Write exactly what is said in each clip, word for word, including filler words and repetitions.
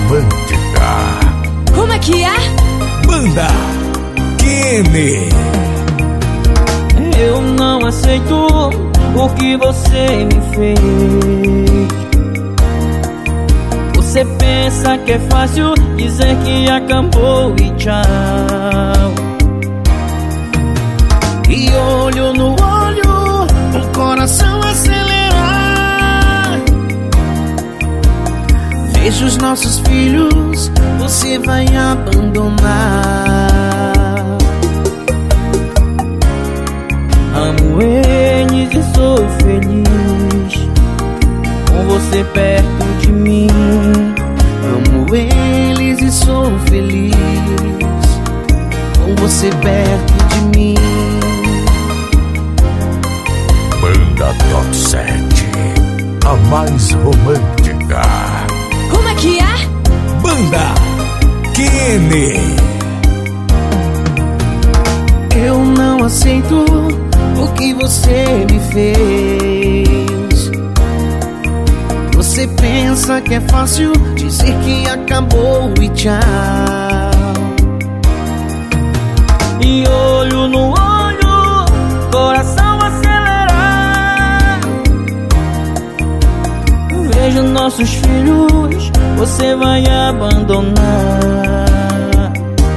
romântica. Como é que é? Banda Kenny. Eu não aceito o que você me fez. Você pensa que é fácil dizer que acabou e tchau. E olho no olho, o coração acelerar. Vejo os nossos filhos, você vai abandonar. Amo eles e sou feliz com você perto de mim. Amo eles e sou feliz com você perto de mim. Banda Top sete, a mais romântica. Como é que é? Banda Kenny. Eu não aceito o que você me fez. Você pensa que é fácil dizer que acabou e tchau. E olho no olho, coração acelerar. Vejo nossos filhos, você vai abandonar.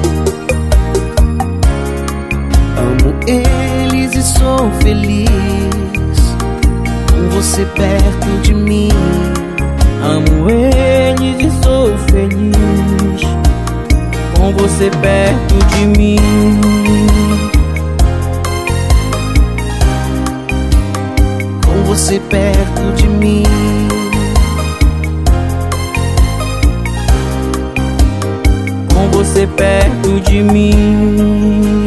Amo eles e sou feliz com você perto de mim. Amo eles e sou feliz com você perto de mim. Com você perto de mim. Com você perto de mim.